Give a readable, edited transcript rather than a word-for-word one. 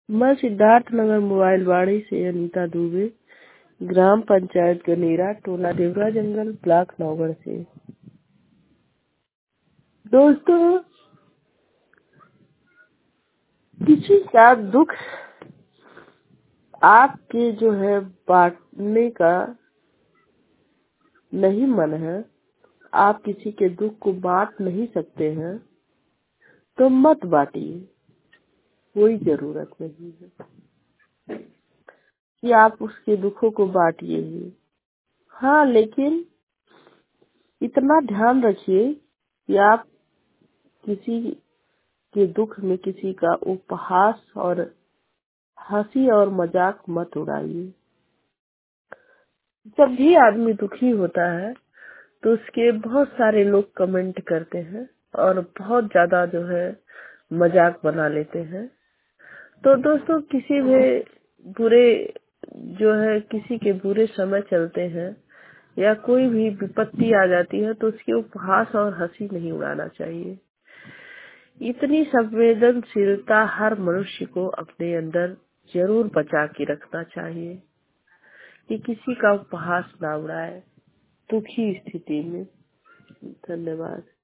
मैं सिद्धार्थ नगर मोबाइल वाड़ी से अनीता दुबे, ग्राम पंचायत गनेरा, टोला देवरा जंगल, ब्लॉक नौगढ़ से। दोस्तों, किसी का दुख आपके जो है बांटने का नहीं मन है, आप किसी के दुख को बांट नहीं सकते हैं, तो मत बांटिए। कोई जरूरत नहीं है कि आप उसके दुखों को बांटिए ही। हाँ, लेकिन इतना ध्यान रखिए कि आप किसी के दुख में किसी का उपहास और हंसी और मजाक मत उड़ाइए। जब भी आदमी दुखी होता है तो उसके बहुत सारे लोग कमेंट करते हैं और बहुत ज्यादा जो है मजाक बना लेते हैं। तो दोस्तों, किसी भी बुरे जो है किसी के बुरे समय चलते हैं या कोई भी विपत्ति आ जाती है तो उसके उपहास और हंसी नहीं उड़ाना चाहिए। इतनी संवेदनशीलता हर मनुष्य को अपने अंदर जरूर बचा के रखना चाहिए कि किसी का उपहास ना उड़ाए दुखी स्थिति में। धन्यवाद।